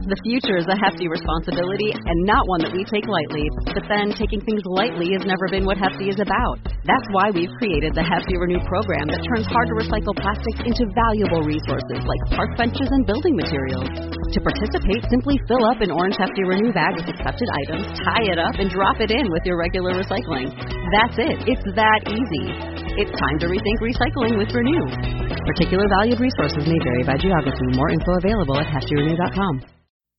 The future is a hefty responsibility and not one that we take lightly. But then, taking things lightly has never been what Hefty is about. That's why we've created the Hefty Renew program that turns hard-to-recycle plastics into valuable resources like park benches and building materials. To participate, simply fill up an orange Hefty Renew bag with accepted items, tie it up, and drop it in with your regular recycling. That's it. It's that easy. It's time to rethink recycling with Renew. Particular valued resources may vary by geography. More info available at heftyrenew.com.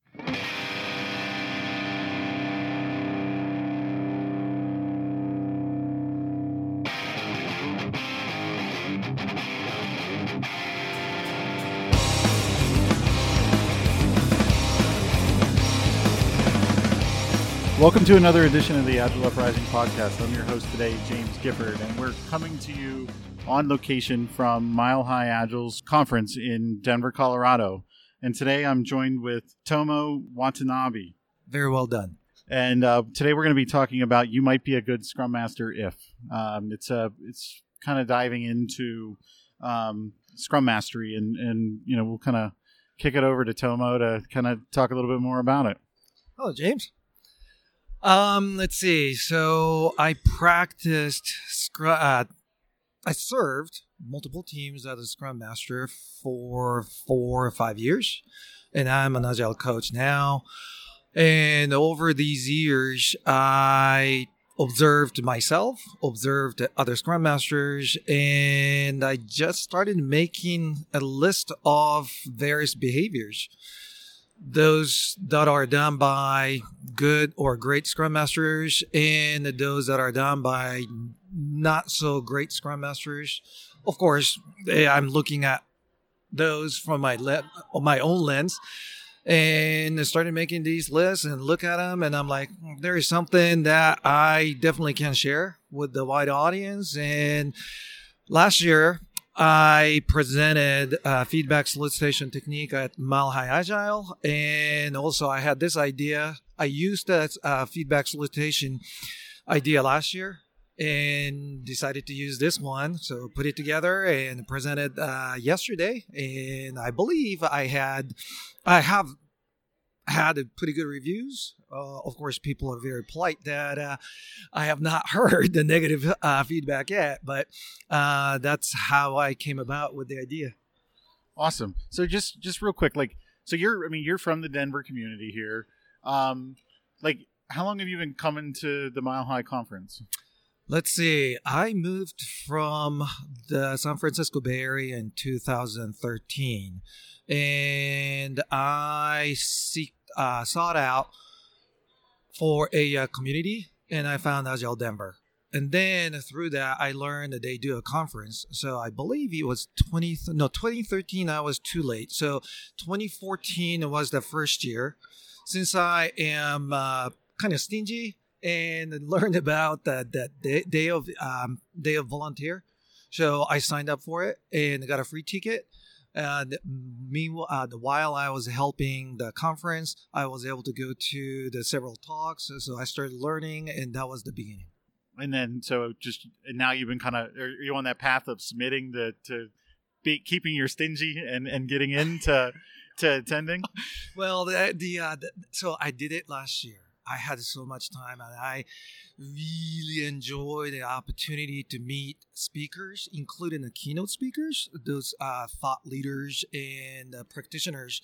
Welcome to another edition of the Agile Uprising podcast. I'm your host today, James Gifford, and we're coming to you on location from Mile High Agile's conference in Denver, Colorado. And today I'm joined with Tomo Watanabe. Very well done. And today we're going to be talking about you might be a good Scrum Master if. It's kind of diving into Scrum Mastery, and you know, we'll kind of kick it over to Tomo to kind of talk a little bit more about it. Hello, James. Let's see. So I practiced Scrum. I served multiple teams as a Scrum Master for 4 or 5 years, and I'm an Agile coach now. And over these years, I observed myself, observed other Scrum Masters, and I just started making a list of various behaviors. Those that are done by good or great Scrum Masters and those that are done by not so great Scrum Masters. Of course, I'm looking at those from my own lens, and I started making these lists and look at them, and I'm like, there is something that I definitely can share with the wide audience. And last year, I presented a feedback solicitation technique at Mile High Agile, and also I had this idea. I used that feedback solicitation idea last year and decided to use this one. So put it together and presented yesterday, and I believe I have had pretty good reviews. Of course, people are very polite that I have not heard the negative feedback yet, but that's how I came about with the idea. Awesome. So just real quick, so you're from the Denver community here. How long have you been coming to the Mile High conference? Let's see. I moved from the San Francisco Bay Area in 2013, and I sought out for a community, and I found Agile Denver. And then through that, I learned that they do a conference. So I believe it was 2013, I was too late. So 2014 was the first year. Since I am kind of stingy and learned about that day of volunteer, so I signed up for it and got a free ticket. And meanwhile, while I was helping the conference, I was able to go to the several talks. So I started learning, and that was the beginning. And then, and now you've been are you on that path of submitting to keeping your stingy and getting into attending? Well, so I did it last year. I had so much time, and I really enjoyed the opportunity to meet speakers, including the keynote speakers, those thought leaders and practitioners.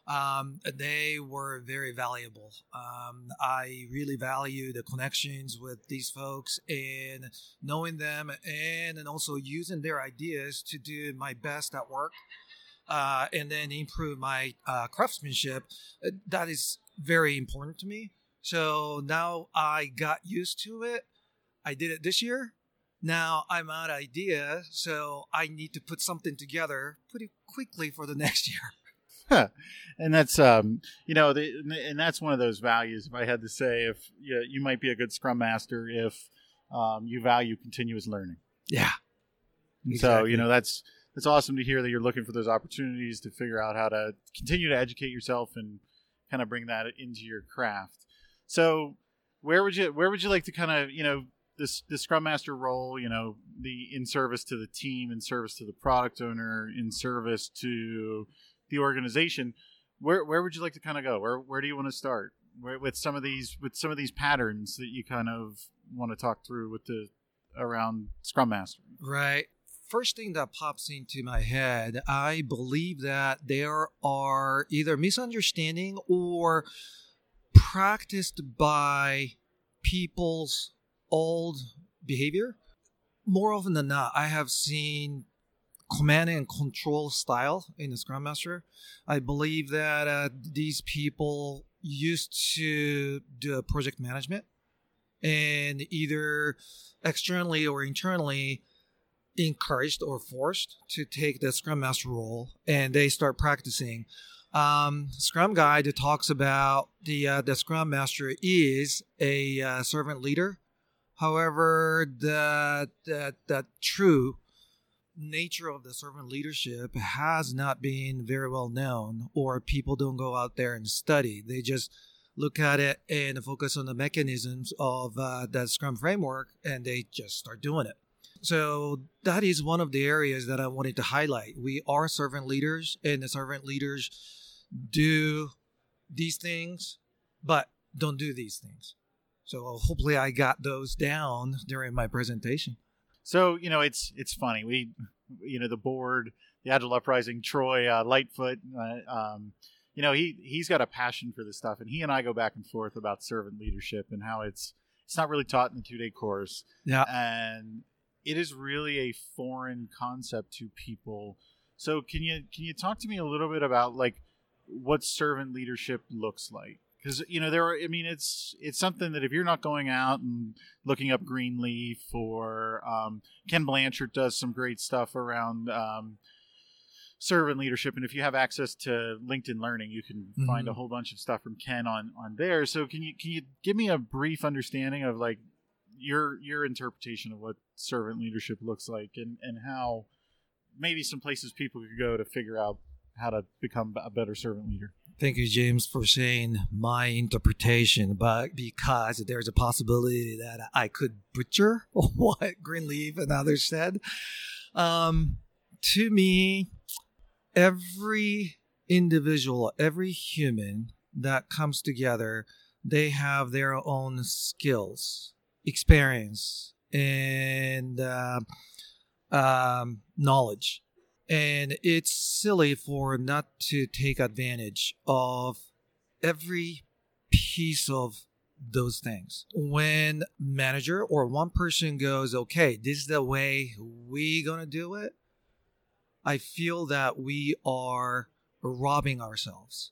They were very valuable. I really value the connections with these folks and knowing them, and also using their ideas to do my best at work, and then improve my craftsmanship. That is very important to me. So now I got used to it. I did it this year. Now I'm out of idea, so I need to put something together pretty quickly for the next year. Huh. And that's and that's one of those values. If I had to say, if you might be a good Scrum Master if you value continuous learning. Yeah. Exactly. So that's awesome to hear that you're looking for those opportunities to figure out how to continue to educate yourself and kind of bring that into your craft. So where would you like to kind of, the Scrum Master role, the in service to the team, in service to the product owner, in service to the organization, where would you like to kind of go? Where do you want to start with some of these patterns that you kind of want to talk through around Scrum Master? Right. First thing that pops into my head, I believe that there are either misunderstanding or practiced by people's old behavior. More often than not, I have seen command and control style in the Scrum Master. I believe that these people used to do project management and either externally or internally encouraged or forced to take the Scrum Master role, and they start practicing. Scrum Guide talks about the Scrum Master is a servant leader. However, the true nature of the servant leadership has not been very well known, or people don't go out there and study. They just look at it and focus on the mechanisms of the Scrum framework, and they just start doing it. So that is one of the areas that I wanted to highlight. We are servant leaders, and the servant leaders do these things, but don't do these things. So hopefully I got those down during my presentation. So, it's funny. We, the board, the Agile Uprising, Troy Lightfoot, he's got a passion for this stuff, and he and I go back and forth about servant leadership and how it's not really taught in the 2-day course. Yeah. And it is really a foreign concept to people. So can you talk to me a little bit about like what servant leadership looks like? Because it's something that if you're not going out and looking up Greenleaf or Ken Blanchard does some great stuff around servant leadership, and if you have access to LinkedIn Learning, you can find a whole bunch of stuff from Ken on there. So can you give me a brief understanding of like your interpretation of what servant leadership looks like, and how maybe some places people could go to figure out how to become a better servant leader? Thank you, James, for saying my interpretation, but because there's a possibility that I could butcher what Greenleaf and others said. To me, every individual, every human that comes together, they have their own skills, experience, and knowledge. And it's silly for not to take advantage of every piece of those things. When manager or one person goes, okay, this is the way we're going to do it, I feel that we are robbing ourselves.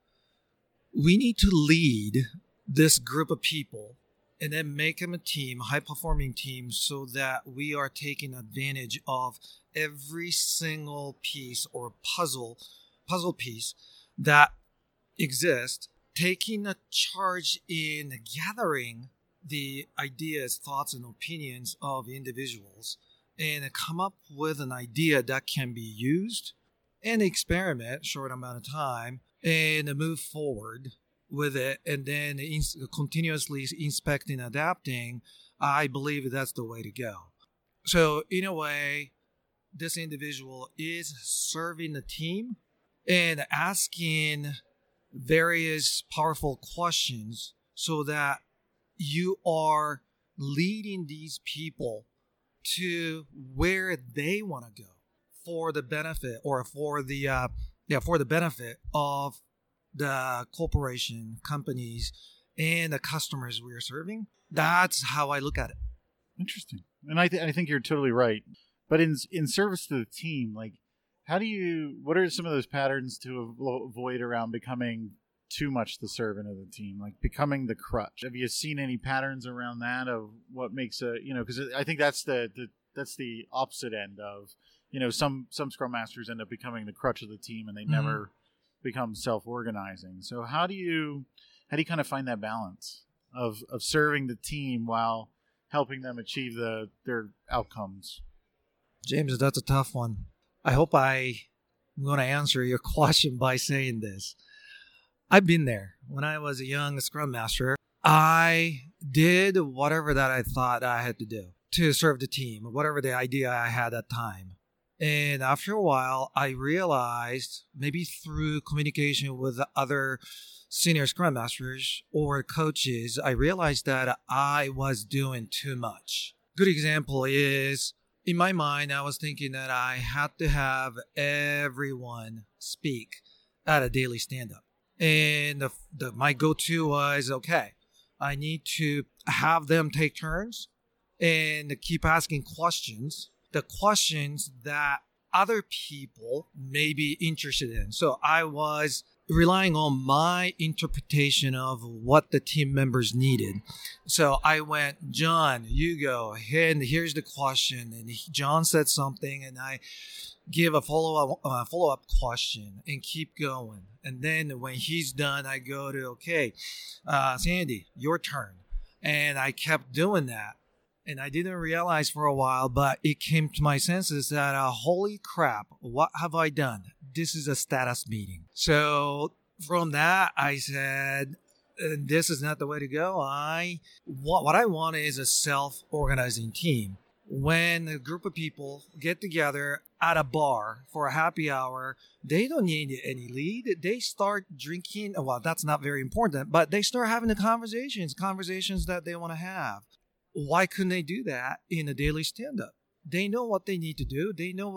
We need to lead this group of people and then make them a team, high-performing team, so that we are taking advantage of every single piece or puzzle piece that exists, taking a charge in gathering the ideas, thoughts, and opinions of individuals, and come up with an idea that can be used and experiment short amount of time and move forward with it, and then continuously inspecting, adapting. I believe that's the way to go. So in a way, this individual is serving the team and asking various powerful questions so that you are leading these people to where they want to go for the benefit or for the benefit of the corporation, companies, and the customers we are serving. That's how I look at it. Interesting. And I think you're totally right. But in service to the team, like, what are some of those patterns to avoid around becoming too much the servant of the team, like becoming the crutch? Have you seen any patterns around that of what makes because I think that's the opposite end of, some Scrum Masters end up becoming the crutch of the team and they never become self-organizing. So how do you kind of find that balance of serving the team while helping them achieve their outcomes? James, that's a tough one. I hope I'm going to answer your question by saying this. I've been there. When I was a young Scrum Master, I did whatever that I thought I had to do to serve the team, whatever the idea I had at that time. And after a while, I realized, maybe through communication with the other senior Scrum Masters or coaches, I realized that I was doing too much. Good example is, in my mind, I was thinking that I had to have everyone speak at a daily stand-up. And my go-to was, okay, I need to have them take turns and keep asking questions, the questions that other people may be interested in. So I was relying on my interpretation of what the team members needed. So I went, John, you go, and here's the question. And John said something, and I give a follow-up question and keep going. And then when he's done, I go to, okay, Sandy, your turn. And I kept doing that. And I didn't realize for a while, but it came to my senses that, holy crap, what have I done? This is a status meeting. So from that, I said, this is not the way to go. What I want is a self-organizing team. When a group of people get together at a bar for a happy hour, they don't need any lead. They start drinking. Well, that's not very important, but they start having the conversations that they want to have. Why couldn't they do that in a daily stand-up? They know what they need to do. They know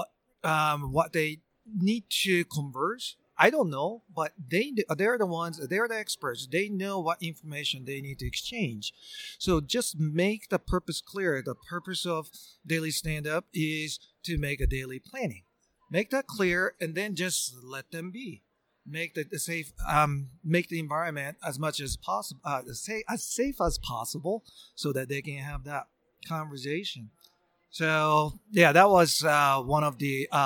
what they need to converse. I don't know, but they're the experts. They know what information they need to exchange. So just make the purpose clear. The purpose of daily stand-up is to make a daily planning. Make that clear, and then just let them be. Make make the environment as much as possible, as safe as possible, so that they can have that conversation. So yeah, that was one of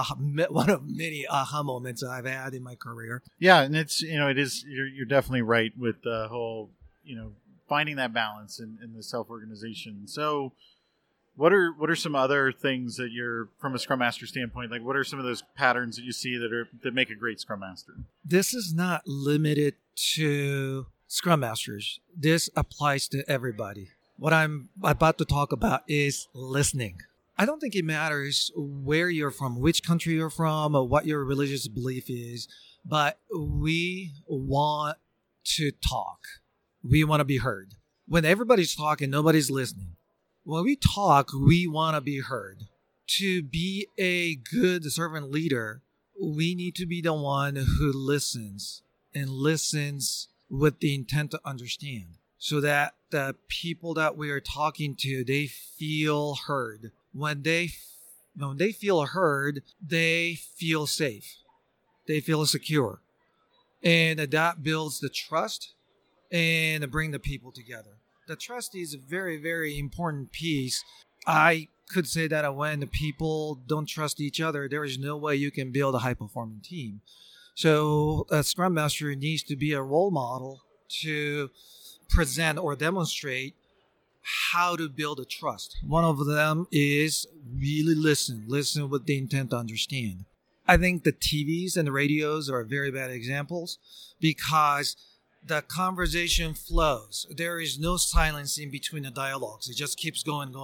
many aha moments I've had in my career. Yeah, and it's it is you're definitely right with the whole finding that balance in the self-organization. So what are some other things that you're, from a Scrum Master standpoint, like what are some of those patterns that you see that make a great Scrum Master? This is not limited to Scrum Masters. This applies to everybody. What I'm about to talk about is listening. I don't think it matters where you're from, which country you're from, or what your religious belief is, but we want to talk. We want to be heard. When everybody's talking, nobody's listening. When we talk, we want to be heard. To be a good servant leader, we need to be the one who listens, and listens with the intent to understand, so that the people that we are talking to, they feel heard. When they feel heard, they feel safe. They feel secure. And that builds the trust and bring the people together. The trust is a very, very important piece. I could say that when the people don't trust each other, there is no way you can build a high-performing team. So a Scrum Master needs to be a role model to present or demonstrate how to build a trust. One of them is really listen with the intent to understand. I think the TVs and the radios are very bad examples, because the conversation flows. There is no silence in between the dialogues. It just keeps going.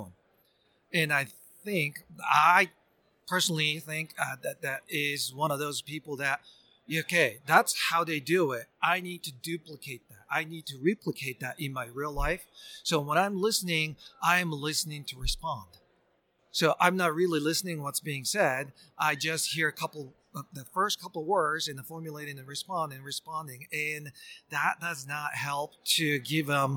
And I personally think that is one of those people that, okay, that's how they do it. I need to duplicate that. I need to replicate that in my real life. So when I'm listening to respond. So I'm not really listening what's being said. I just hear the first couple words and formulating and responding. And that does not help to give them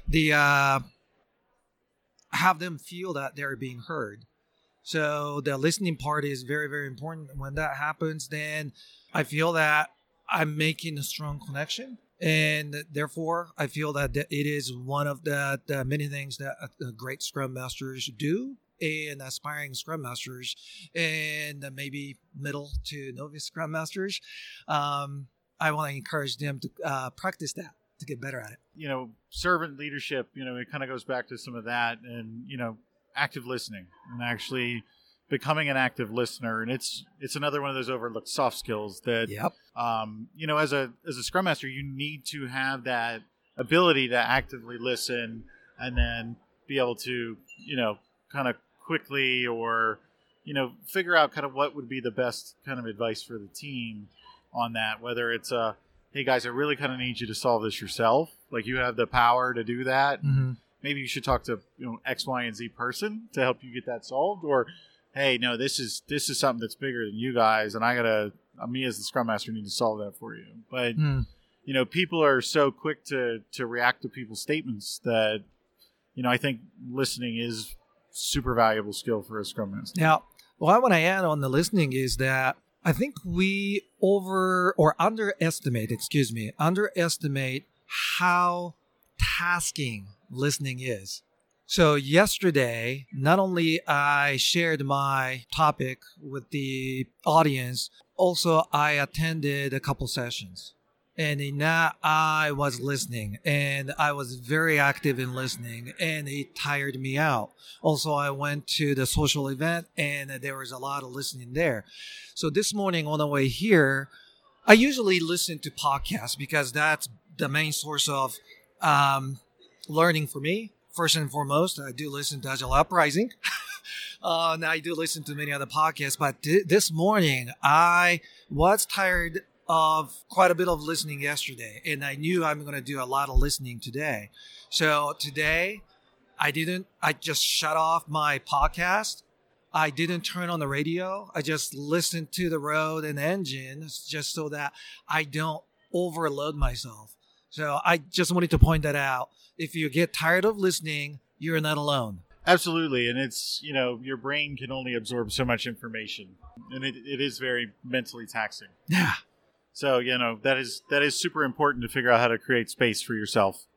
have them feel that they're being heard. So the listening part is very, very important. When that happens, then I feel that I'm making a strong connection. And therefore, I feel that it is one of the many things that great Scrum Masters do, and aspiring Scrum Masters, and maybe middle to novice Scrum Masters. I want to encourage them to practice that, to get better at it. Servant leadership, it kind of goes back to some of that, and, active listening, and actually becoming an active listener. And it's another one of those overlooked soft skills that, Yep. As a Scrum Master, you need to have that ability to actively listen, and then be able to, kind of quickly, or, figure out kind of what would be the best kind of advice for the team on that, whether it's hey guys, I really kind of need you to solve this yourself. Like you have the power to do that. Mm-hmm. Maybe you should talk to X, Y, and Z person to help you get that solved. Or hey, no, this is something that's bigger than you guys, and me as the Scrum Master need to solve that for you. But people are so quick to react to people's statements that I think listening is super valuable skill for a Scrum Master. Now, what I want to add on the listening is that I think we underestimate how tasking listening is. So yesterday, not only I shared my topic with the audience, also I attended a couple sessions. And in that, I was listening, and I was very active in listening, and it tired me out. Also, I went to the social event, and there was a lot of listening there. So this morning on the way here, I usually listen to podcasts because that's the main source of learning for me. First and foremost, I do listen to Agile Uprising. And I do listen to many other podcasts, but this morning, I was tired of quite a bit of listening yesterday, and I knew I'm going to do a lot of listening today. So today, I just shut off my podcast. I didn't turn on the radio. I just listened to the road and engine just so that I don't overload myself. So I just wanted to point that out. If you get tired of listening, you're not alone. Absolutely. And it's, your brain can only absorb so much information, and it is very mentally taxing. Yeah. So, that is super important to figure out how to create space for yourself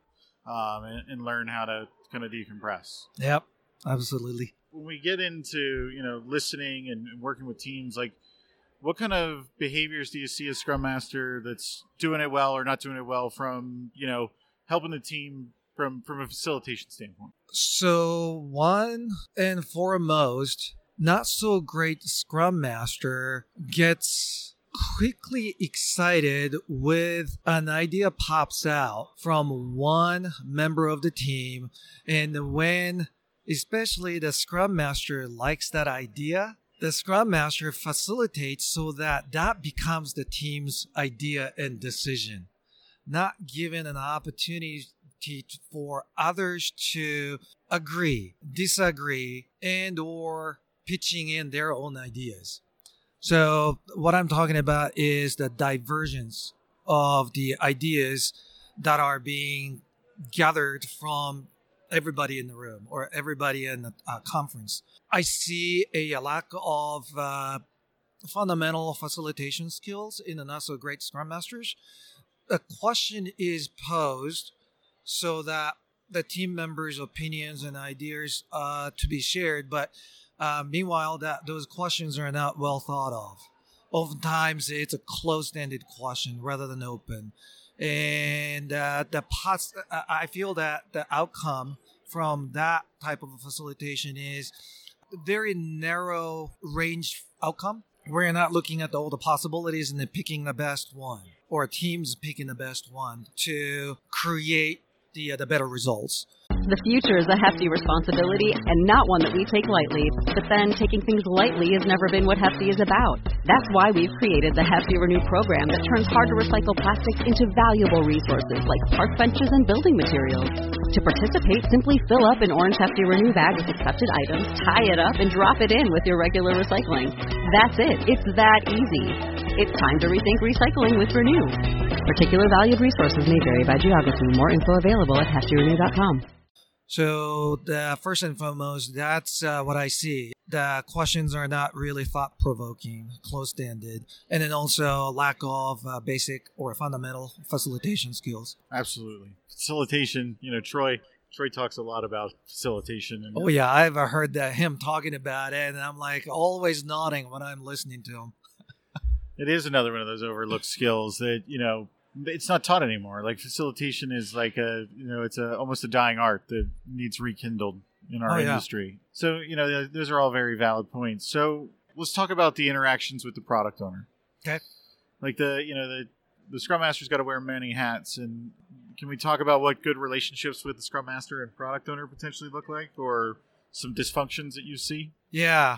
and learn how to kind of decompress. Yep, absolutely. When we get into, listening and working with teams, like what kind of behaviors do you see a Scrum Master that's doing it well or not doing it well from, helping the team from a facilitation standpoint? So one and foremost, not so great Scrum Master gets quickly excited with an idea pops out from one member of the team, and when especially the Scrum Master likes that idea, the Scrum Master facilitates so that becomes the team's idea and decision, not given an opportunity for others to agree, disagree, and or pitching in their own ideas. So what I'm talking about is the divergence of the ideas that are being gathered from everybody in the room or everybody in the conference. I see a lack of fundamental facilitation skills in the not-so-great Scrum Masters. A question is posed so that the team members' opinions and ideas to be shared, but meanwhile, those questions are not well thought of. Oftentimes, it's a closed-ended question rather than open. And I feel that the outcome from that type of a facilitation is a very narrow range outcome. We're not looking at all the possibilities and then picking the best one, or teams picking the best one to create the better results. The future is a hefty responsibility and not one that we take lightly. But then taking things lightly has never been what Hefty is about. That's why we've created the Hefty Renew program that turns hard-to-recycle plastics into valuable resources like park benches and building materials. To participate, simply fill up an orange Hefty Renew bag with accepted items, tie it up, and drop it in with your regular recycling. That's it. It's that easy. It's time to rethink recycling with Renew. Particular valued resources may vary by geography. More info available at heftyrenew.com. So first and foremost, that's what I see. The questions are not really thought-provoking, closed-ended, and then also lack of basic or fundamental facilitation skills. Absolutely. Facilitation, Troy talks a lot about facilitation. And, oh, yeah, I've heard him talking about it, and I'm like always nodding when I'm listening to him. It is another one of those overlooked skills that, it's not taught anymore. Like facilitation is like it's almost a dying art that needs rekindled in our industry. So, those are all very valid points. So let's talk about the interactions with the product owner. Okay. Like the Scrum Master's got to wear many hats. And can we talk about what good relationships with the Scrum Master and product owner potentially look like, or some dysfunctions that you see? Yeah.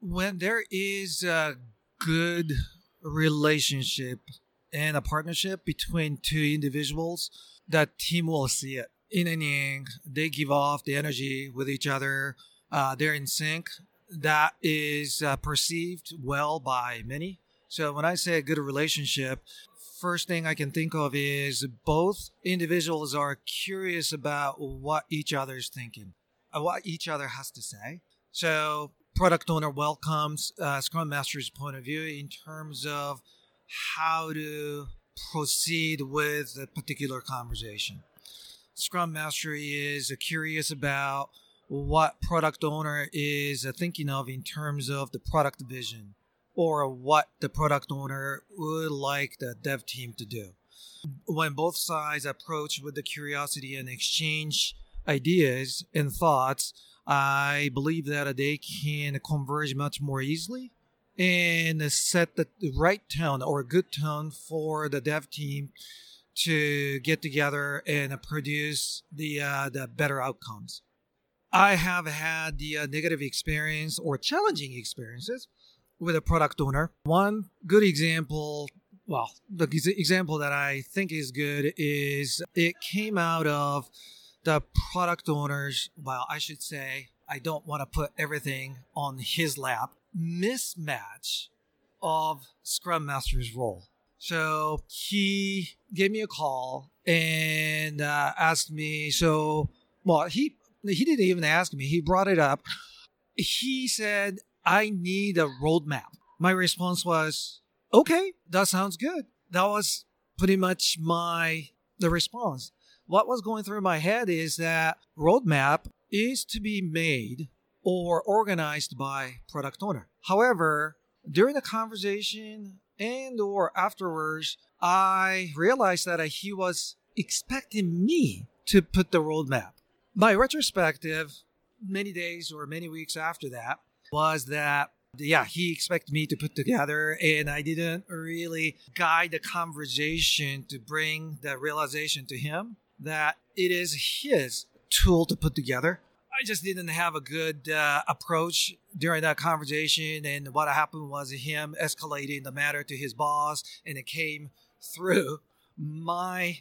When there is a good relationship and a partnership between two individuals, that team will see it. In any end, they give off the energy with each other. They're in sync. That is perceived well by many. So when I say a good relationship, first thing I can think of is both individuals are curious about what each other's thinking, what each other has to say. So product owner welcomes Scrum Master's point of view in terms of how to proceed with a particular conversation. Scrum Master is curious about what product owner is thinking of in terms of the product vision or what the product owner would like the dev team to do. When both sides approach with the curiosity and exchange ideas and thoughts, I believe that they can converge much more easily and set the right tone or a good tone for the dev team to get together and produce the better outcomes. I have had the negative experience or challenging experiences with a product owner. One good example, the example that I think is good is it came out of the product owners, I don't want to put everything on his lap, mismatch of Scrum Master's role. So he gave me a call and asked me, he didn't even ask me. He brought it up. He said, I need a roadmap. My response was, okay, that sounds good. That was pretty much the response. What was going through my head is that roadmap is to be made or organized by product owner. However, during the conversation and or afterwards, I realized that he was expecting me to put the roadmap. My retrospective, many days or many weeks after that, was that, he expected me to put together, and I didn't really guide the conversation to bring the realization to him that it is his tool to put together. I just didn't have a good approach during that conversation, and what happened was him escalating the matter to his boss, and it came through my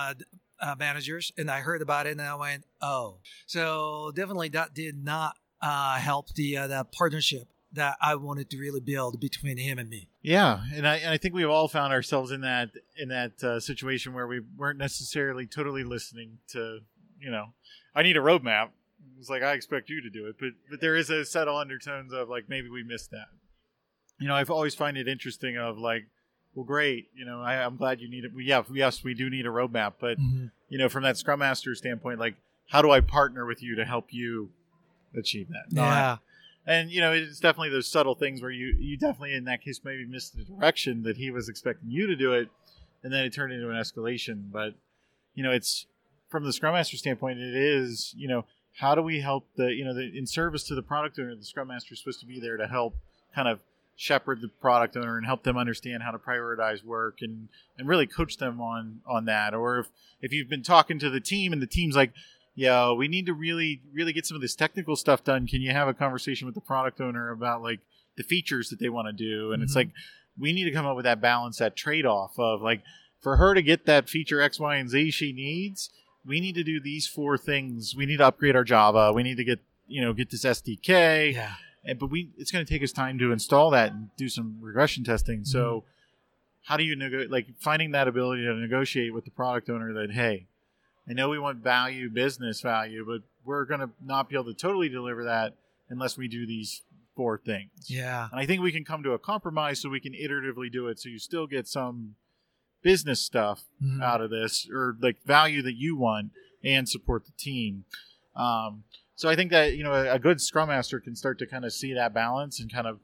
managers, and I heard about it, and I went, oh. So definitely that did not help the partnership that I wanted to really build between him and me. Yeah, and I think we've all found ourselves in that situation where we weren't necessarily totally listening to, I need a roadmap. It's like, I expect you to do it, but there is a subtle undertones of like, maybe we missed that. I've always find it interesting of like, well, great. I'm glad you need it. Yes, we do need a roadmap, but from that Scrum Master standpoint, like, how do I partner with you to help you achieve that? Yeah. And, it's definitely those subtle things where you definitely, in that case, maybe missed the direction that he was expecting you to do it. And then it turned into an escalation. But, it's from the Scrum Master standpoint, it is, how do we help in service to the product owner, the Scrum Master is supposed to be there to help kind of shepherd the product owner and help them understand how to prioritize work and really coach them on that. Or if you've been talking to the team and the team's like, we need to really, really get some of this technical stuff done. Can you have a conversation with the product owner about like the features that they want to do? And it's like, we need to come up with that balance, that trade-off of like, for her to get that feature X, Y, and Z she needs, we need to do these 4 things. We need to upgrade our Java. We need to get this SDK. Yeah. But it's going to take us time to install that and do some regression testing. So how do you finding that ability to negotiate with the product owner that, hey, I know we want business value, but we're going to not be able to totally deliver that unless we do these 4 things. Yeah. And I think we can come to a compromise so we can iteratively do it so you still get some business stuff out of this or like value that you want and support the team. So I think that, a good Scrum Master can start to kind of see that balance and kind of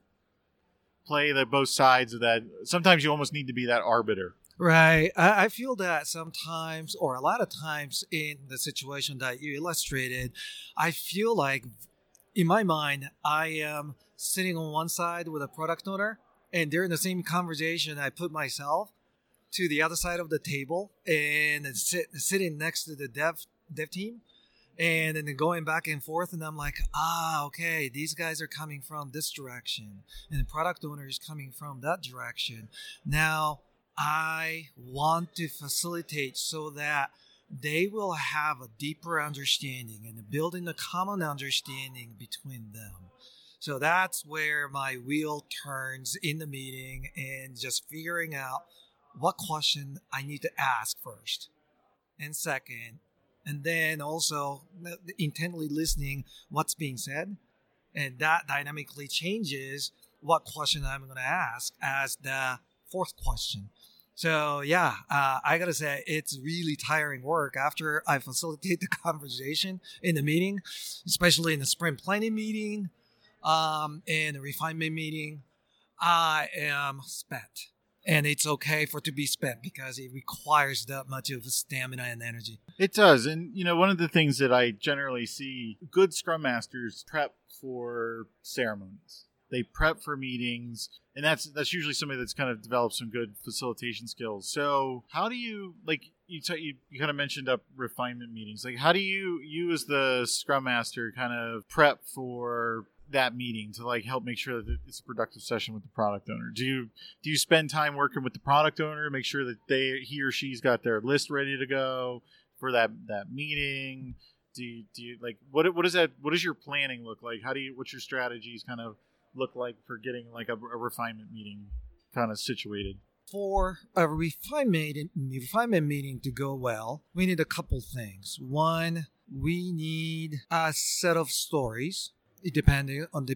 play both sides of that. Sometimes you almost need to be that arbiter. Right. I feel that sometimes, or a lot of times in the situation that you illustrated, I feel like in my mind, I am sitting on one side with a product owner, and during the same conversation, I put myself to the other side of the table and sitting next to the dev team. And then going back and forth, and I'm like, okay, these guys are coming from this direction, and the product owner is coming from that direction. Now, I want to facilitate so that they will have a deeper understanding and building a common understanding between them. So that's where my wheel turns in the meeting and just figuring out what question I need to ask first and second, and then also intently listening what's being said. And that dynamically changes what question I'm going to ask as the fourth question. So yeah, I got to say it's really tiring work after I facilitate the conversation in the meeting, especially in the sprint planning meeting and the refinement meeting. I am spent. And it's okay for it to be spent because it requires that much of stamina and energy. It does. And, one of the things that I generally see, good Scrum Masters prep for ceremonies. They prep for meetings. And that's usually somebody that's kind of developed some good facilitation skills. So how do you, you kind of mentioned up refinement meetings. How do you as the Scrum Master kind of prep for that meeting to help make sure that it's a productive session with the product owner? Do you spend time working with the product owner, make sure that he or she's got their list ready to go for that meeting? Do you what does your planning look like? What's your strategies kind of look like for getting a refinement meeting kind of situated? For a refinement meeting to go well, we need a couple things. One, we need a set of stories. It depend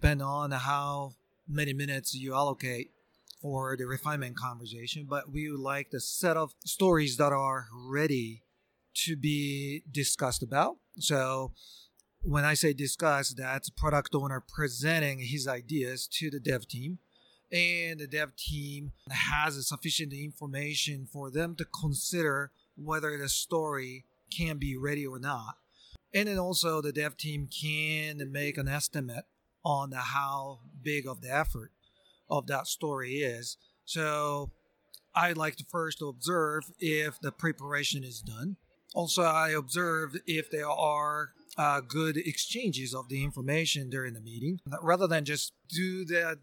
on how many minutes you allocate for the refinement conversation, but we would like the set of stories that are ready to be discussed about. So when I say discuss, that's product owner presenting his ideas to the dev team, and the dev team has sufficient information for them to consider whether the story can be ready or not. And then also the dev team can make an estimate on how big of the effort of that story is. So I'd like to first observe if the preparation is done. Also, I observe if there are good exchanges of the information during the meeting, rather than just do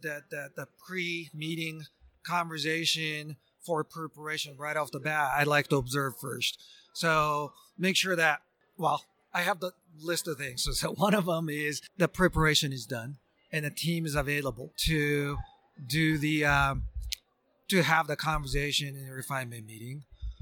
the pre-meeting conversation for preparation right off the bat. I'd like to observe first. So make sure that, I have the list of things. So one of them is the preparation is done and the team is available to do to have the conversation in a refinement meeting.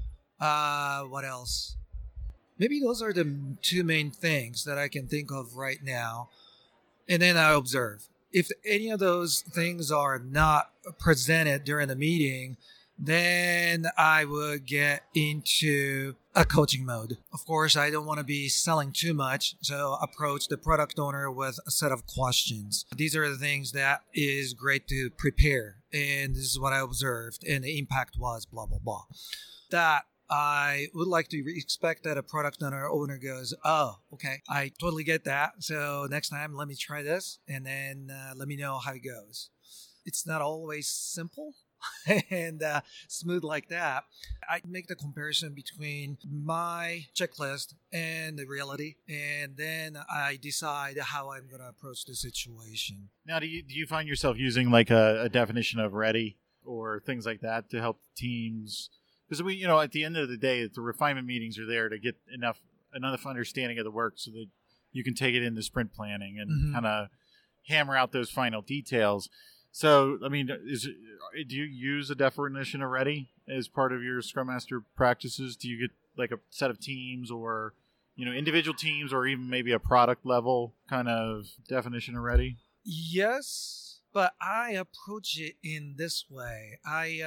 What else? Maybe those are the two main things that I can think of right now. And then I observe. If any of those things are not presented during the meeting, then I would get into a coaching mode. Of course, I don't want to be selling too much, so approach the product owner with a set of questions. These are the things that is great to prepare, and this is what I observed, and the impact was blah, blah, blah. That I would like to expect that a product owner goes, oh, okay, I totally get that. So next time, let me try this, and then let me know how it goes. It's not always simple and smooth like that. I make the comparison between my checklist and the reality, and then I decide how I'm going to approach the situation. Now, do you find yourself using a definition of ready or things like that to help teams? Because at the end of the day, the refinement meetings are there to get enough understanding of the work so that you can take it into sprint planning and kind of hammer out those final details. So, do you use a definition of ready as part of your Scrum Master practices? Do you get a set of teams or, individual teams or even maybe a product level kind of definition of ready? Yes, but I approach it in this way.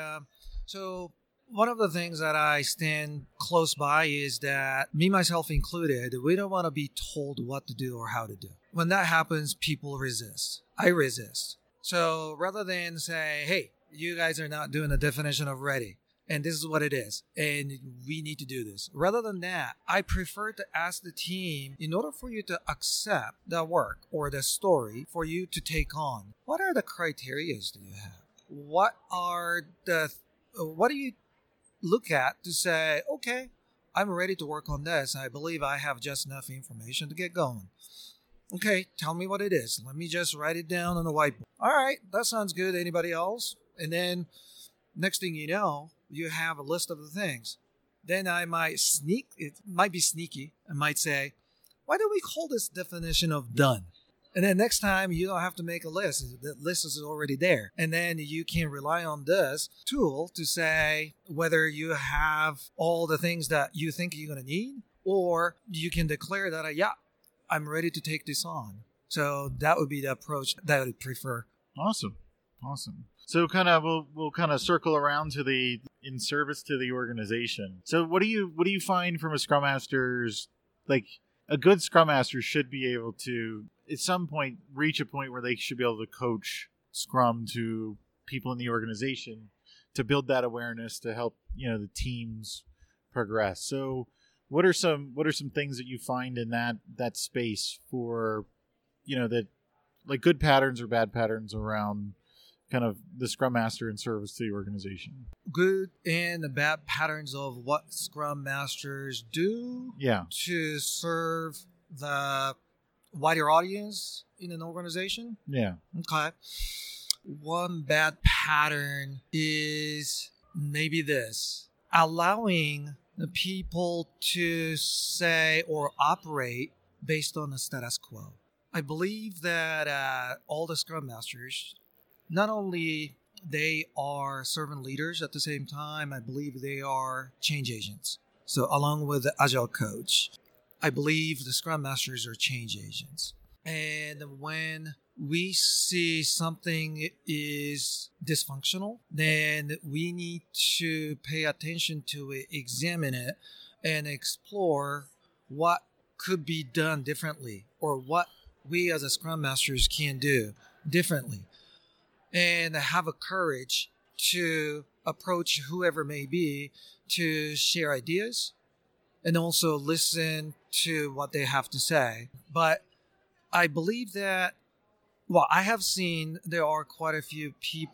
So one of the things that I stand close by is that me, myself included, we don't want to be told what to do or how to do. When that happens, people resist. I resist. So rather than say, hey, you guys are not doing the definition of ready, and this is what it is, and we need to do this. Rather than that, I prefer to ask the team, in order for you to accept the work or the story for you to take on, what are the criteria that you have? What do you look at to say, okay, I'm ready to work on this. I believe I have just enough information to get going. Okay, tell me what it is. Let me just write it down on the whiteboard. All right, that sounds good. Anybody else? And then next thing you know, you have a list of the things. Then I might it might be sneaky. I might say, why don't we call this definition of done? And then next time you don't have to make a list. The list is already there. And then you can rely on this tool to say whether you have all the things that you think you're going to need, or you can declare that, I'm ready to take this on. So that would be the approach that I would prefer. Awesome. So kind of we'll kind of circle around to the in service to the organization. So what do you find from a Scrum Master's, like a good Scrum Master should be able to at some point reach a point where they should be able to coach Scrum to people in the organization to build that awareness to help, the teams progress. So what are some things that you find in that space for, that like good patterns or bad patterns around kind of the Scrum Master in service to the organization? Good and the bad patterns of what Scrum Masters do to serve the wider audience in an organization? Yeah. Okay. One bad pattern is maybe this: allowing the people to say or operate based on the status quo. I believe that all the Scrum Masters, not only they are servant leaders at the same time, I believe they are change agents. So along with the Agile coach, I believe the Scrum Masters are change agents. And when we see something is dysfunctional, then we need to pay attention to it, examine it, and explore what could be done differently, or what we as a Scrum Masters can do differently. And have a courage to approach whoever may be to share ideas and also listen to what they have to say. But I believe that, I have seen there are quite a few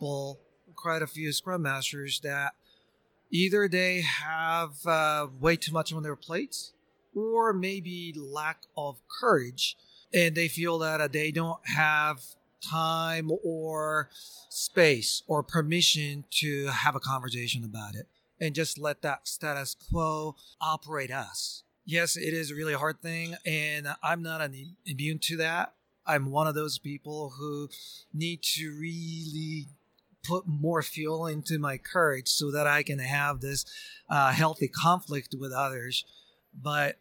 Scrum Masters that either they have way too much on their plates, or maybe lack of courage, and they feel that they don't have time or space or permission to have a conversation about it, and just let that status quo operate us. Yes, it is a really hard thing, and I'm not immune to that. I'm one of those people who need to really put more fuel into my courage so that I can have this healthy conflict with others. But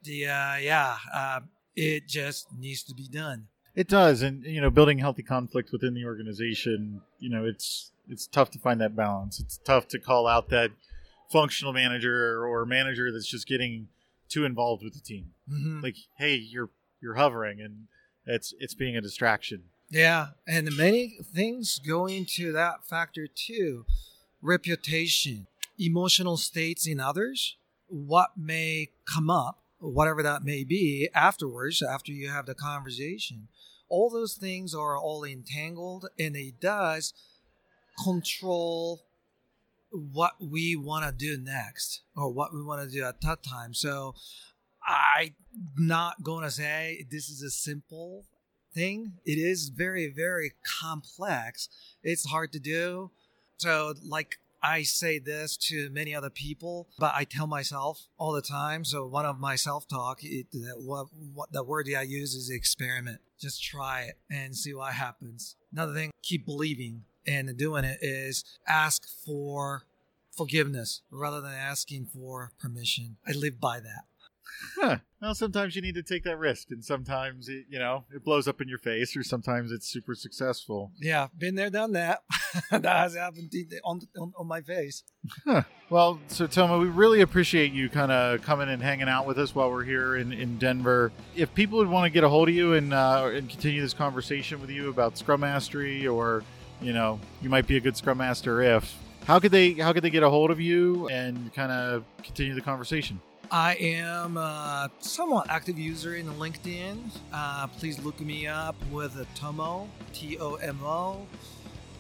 it just needs to be done. It does, and building healthy conflict within the organization, it's tough to find that balance. It's tough to call out that functional manager or manager that's just getting too involved with the team. Mm-hmm. Like, hey, you're hovering, and it's being a distraction. Yeah, and many things go into that factor too. Reputation, emotional states in others, what may come up, whatever that may be afterwards, after you have the conversation. All those things are all entangled, and it does control what we want to do next, or what we want to do at that time. So I'm not going to say this is a simple thing. It is very, very complex. It's hard to do. So like I say this to many other people, but I tell myself all the time. So one of my self-talk, what the word I use is experiment. Just try it and see what happens. Another thing, keep believing and doing it, is ask for forgiveness rather than asking for permission. I live by that. Huh. Well, sometimes you need to take that risk, and sometimes it blows up in your face, or sometimes it's super successful. Yeah, been there, done that. That has happened on my face. Huh. Well, so Toma, we really appreciate you kind of coming and hanging out with us while we're here in Denver. If people would want to get a hold of you and continue this conversation with you about Scrum Mastery, or you might be a good Scrum Master, how could they get a hold of you and kind of continue the conversation? I am a somewhat active user in LinkedIn. Please look me up with Tomo, Tomo.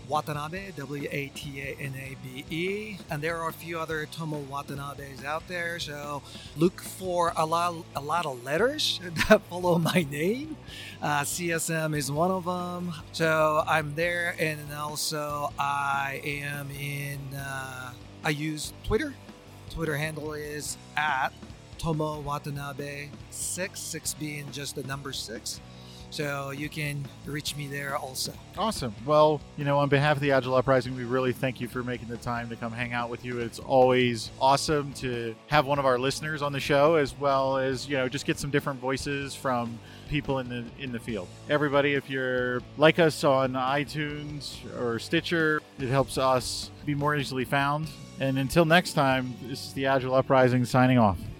Watanabe, Watanabe. And there are a few other Tomo Watanabes out there. So look for a lot of letters that follow my name. CSM is one of them. So I'm there. And also I am I use Twitter. Twitter handle is at Tomo Watanabe 6 being just the number 6. So you can reach me there also. Awesome. Well, on behalf of the Agile Uprising, we really thank you for making the time to come hang out with you. It's always awesome to have one of our listeners on the show, as well as, just get some different voices from people in the field. Everybody, if you're like us on iTunes or Stitcher, it helps us be more easily found. And until next time, this is the Agile Uprising signing off.